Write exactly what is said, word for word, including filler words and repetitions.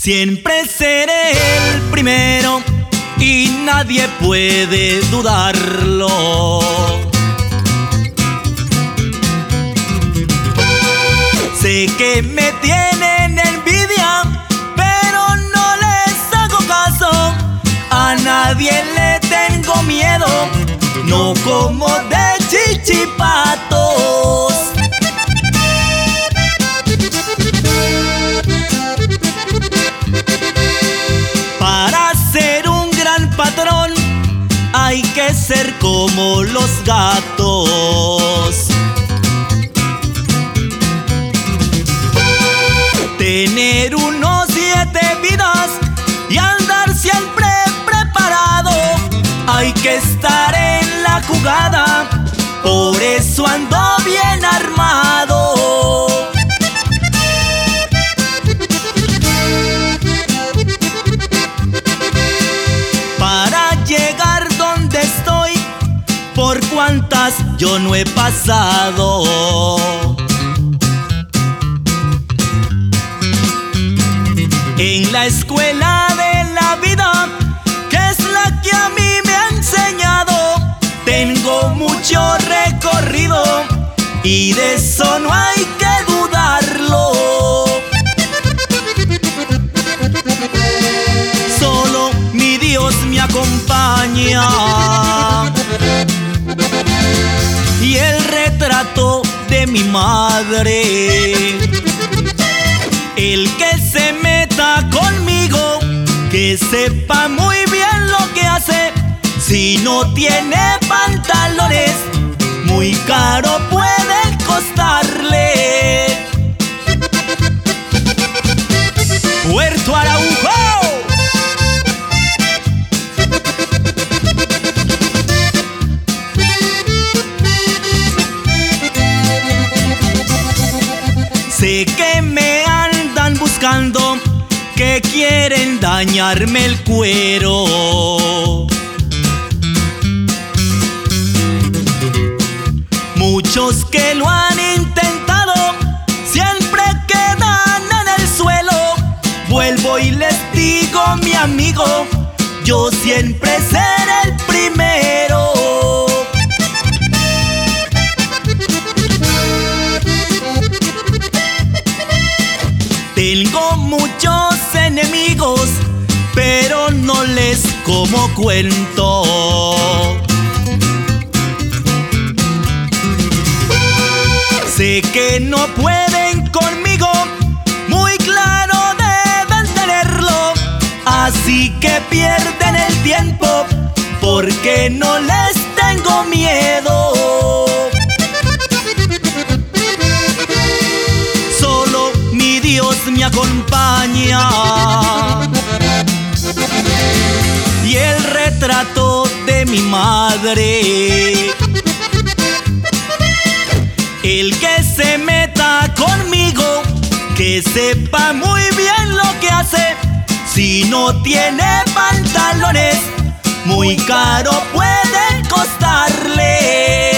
Siempre seré el primero y nadie puede dudarlo. Sé que me tienen envidia, pero no les hago caso. A nadie le tengo miedo, no como de chichipatos. Para ser un gran patrón hay que ser como los gatos. Tener unos siete vidas y andar siempre preparado. Hay que estar en la jugada, por eso ando bien armado. Para llegar donde estoy, por cuantas yo no he pasado. En la escuela de la vida, que es la que a mí me ha enseñado, tengo mucho recorrido y de eso no hay que dudarlo. Solo mi Dios me acompaña y el retrato de mi madre. El que se meta conmigo, que sepa muy bien lo que hace. Si no tiene pantalones, muy caro puede costarle. Puerto Araujo. Sé que me andan buscando, que quieren dañarme el cuero. Muchos que lo han intentado siempre quedan en el suelo. Vuelvo y les digo, mi amigo, yo siempre seré el primero. Tengo muchos enemigos, pero no les como cuento. Sé que no pueden conmigo, muy claro deben tenerlo. Así que pierden el tiempo, porque no les tengo miedo. Solo mi Dios me acompaña y el retrato de mi madre. El que se meta conmigo, que sepa muy bien lo que hace. Si no tiene pantalones, muy caro puede costarle.